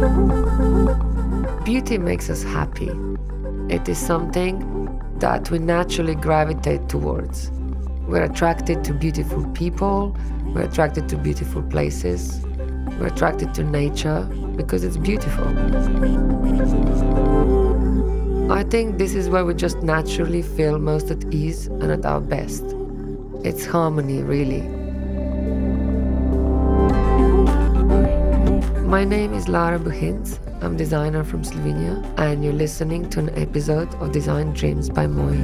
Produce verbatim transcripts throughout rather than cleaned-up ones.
Beauty makes us happy. It is something that we naturally gravitate towards. We're attracted to beautiful people, we're attracted to beautiful places, we're attracted to nature because it's beautiful. I think this is where we just naturally feel most at ease and at our best. It's harmony, really. My name is Lara Buhins. I'm a designer from Slovenia, and you're listening to an episode of Design Dreams by Moi.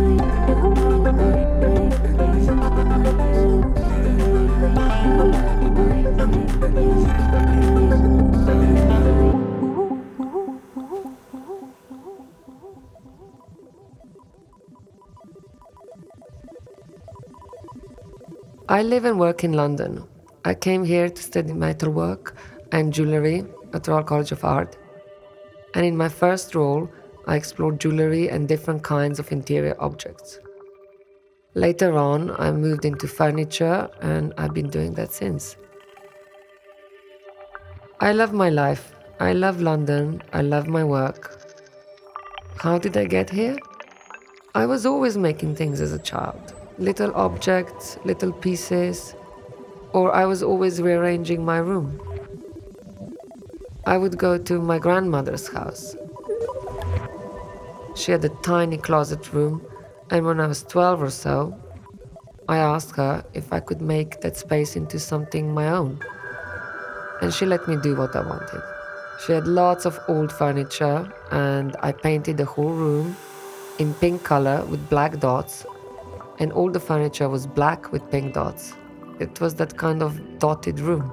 I live and work in London. I came here to study metalwork and jewellery at Royal College of Art. And in my first role, I explored jewellery and different kinds of interior objects. Later on, I moved into furniture, and I've been doing that since. I love my life. I love London. I love my work. How did I get here? I was always making things as a child. Little objects, little pieces, or I was always rearranging my room. I would go to my grandmother's house. She had a tiny closet room, and when I was twelve or so, I asked her if I could make that space into something my own. And she let me do what I wanted. She had lots of old furniture, and I painted the whole room in pink color with black dots, and all the furniture was black with pink dots. It was that kind of dotted room.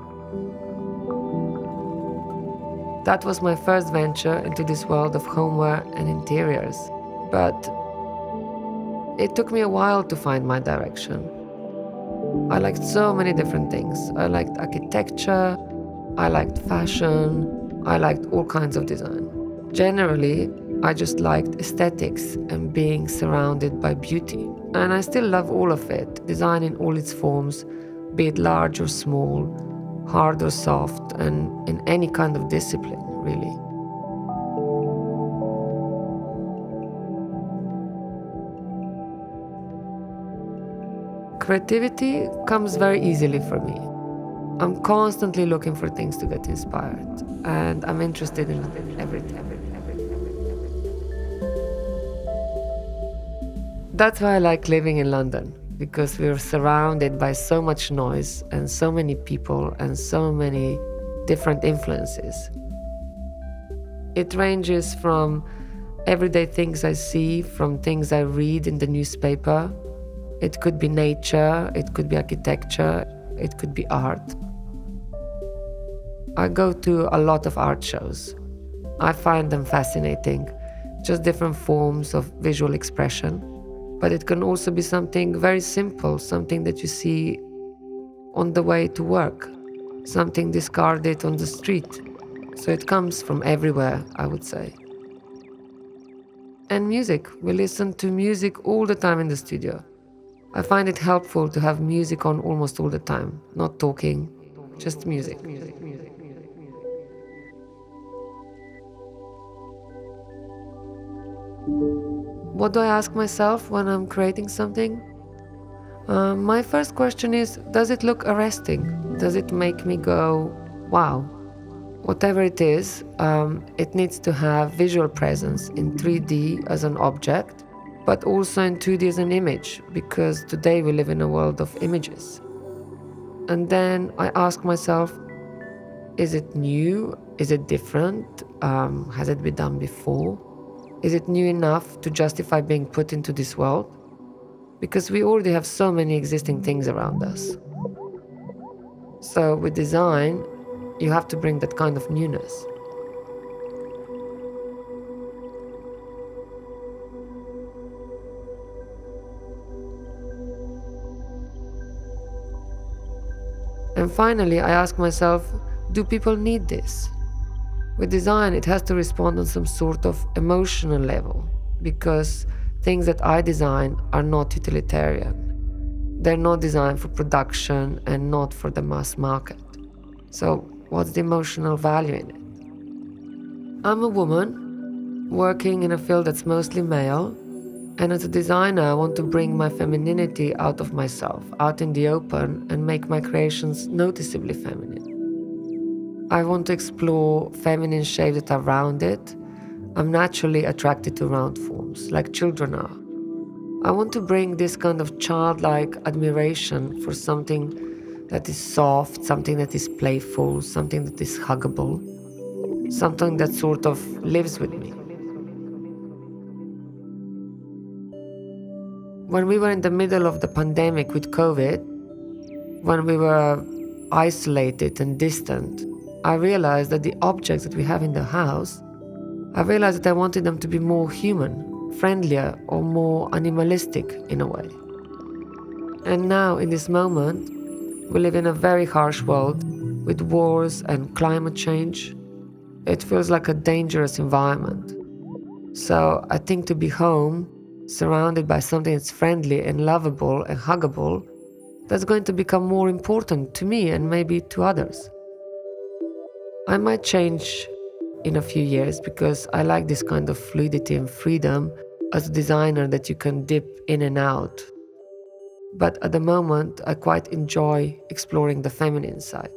That was my first venture into this world of homeware and interiors. But it took me a while to find my direction. I liked so many different things. I liked architecture, I liked fashion, I liked all kinds of design. Generally, I just liked aesthetics and being surrounded by beauty. And I still love all of it, design in all its forms, be it large or small, hard or soft, and in any kind of discipline, really. Creativity comes very easily for me. I'm constantly looking for things to get inspired, and I'm interested in everything. That's why I like living in London, because we're surrounded by so much noise and so many people and so many different influences. It ranges from everyday things I see, from things I read in the newspaper. It could be nature, it could be architecture, it could be art. I go to a lot of art shows. I find them fascinating, just different forms of visual expression. But it can also be something very simple, something that you see on the way to work, something discarded on the street. So it comes from everywhere, I would say. And music. We listen to music all the time in the studio. I find it helpful to have music on almost all the time, not talking, just music. music, music, music, music. What do I ask myself when I'm creating something? Uh, my first question is, does it look arresting? Does it make me go, wow? Whatever it is, um, it needs to have visual presence in three D as an object, but also in two D as an image, because today we live in a world of images. And then I ask myself, is it new? Is it different? Um, has it been done before? Is it new enough to justify being put into this world? Because we already have so many existing things around us. So with design, you have to bring that kind of newness. And finally, I ask myself, do people need this? With design, it has to respond on some sort of emotional level, because things that I design are not utilitarian. They're not designed for production and not for the mass market. So what's the emotional value in it? I'm a woman working in a field that's mostly male, and as a designer, I want to bring my femininity out of myself, out in the open, and make my creations noticeably feminine. I want to explore feminine shapes that are rounded. I'm naturally attracted to round forms, like children are. I want to bring this kind of childlike admiration for something that is soft, something that is playful, something that is huggable, something that sort of lives with me. When we were in the middle of the pandemic with COVID, when we were isolated and distant, I realized that the objects that we have in the house, I realized that I wanted them to be more human, friendlier, or more animalistic in a way. And now, in this moment, we live in a very harsh world with wars and climate change. It feels like a dangerous environment. So I think to be home, surrounded by something that's friendly and lovable and huggable, that's going to become more important to me and maybe to others. I might change in a few years because I like this kind of fluidity and freedom as a designer that you can dip in and out. But at the moment, I quite enjoy exploring the feminine side.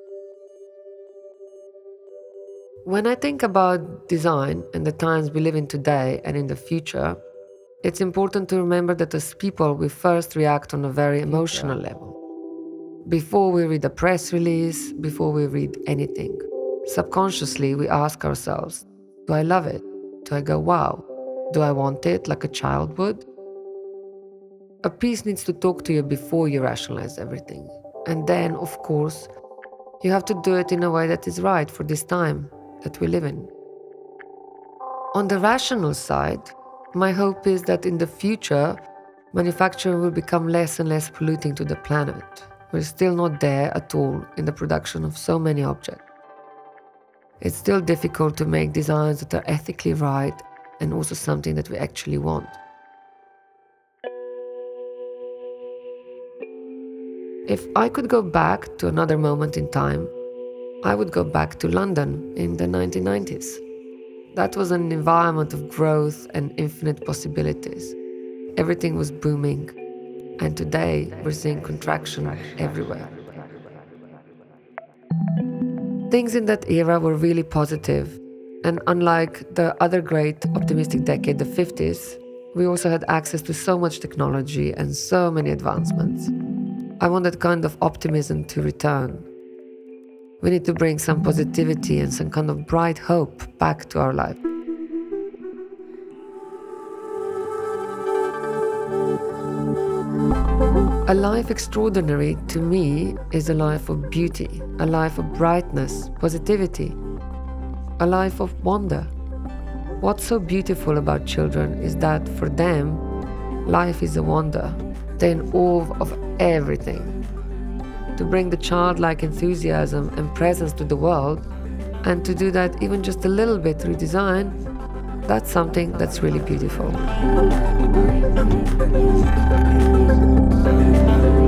When I think about design and the times we live in today and in the future, it's important to remember that as people, we first react on a very emotional level. Before we read a press release, before we read anything, subconsciously we ask ourselves, do I love it? Do I go, wow? Do I want it like a child would? A piece needs to talk to you before you rationalize everything. And then, of course, you have to do it in a way that is right for this time that we live in. On the rational side, my hope is that in the future, manufacturing will become less and less polluting to the planet. We're still not there at all in the production of so many objects. It's still difficult to make designs that are ethically right and also something that we actually want. If I could go back to another moment in time, I would go back to London in the nineteen nineties. That was an environment of growth and infinite possibilities. Everything was booming, and today we're seeing contraction everywhere. Things in that era were really positive, and unlike the other great optimistic decade, the fifties, we also had access to so much technology and so many advancements. I want that kind of optimism to return. We need to bring some positivity and some kind of bright hope back to our life. A life extraordinary to me is a life of beauty, a life of brightness, positivity, a life of wonder. What's so beautiful about children is that for them, life is a wonder. They're in awe of everything. To bring the childlike enthusiasm and presence to the world, and to do that even just a little bit through design, that's something that's really beautiful.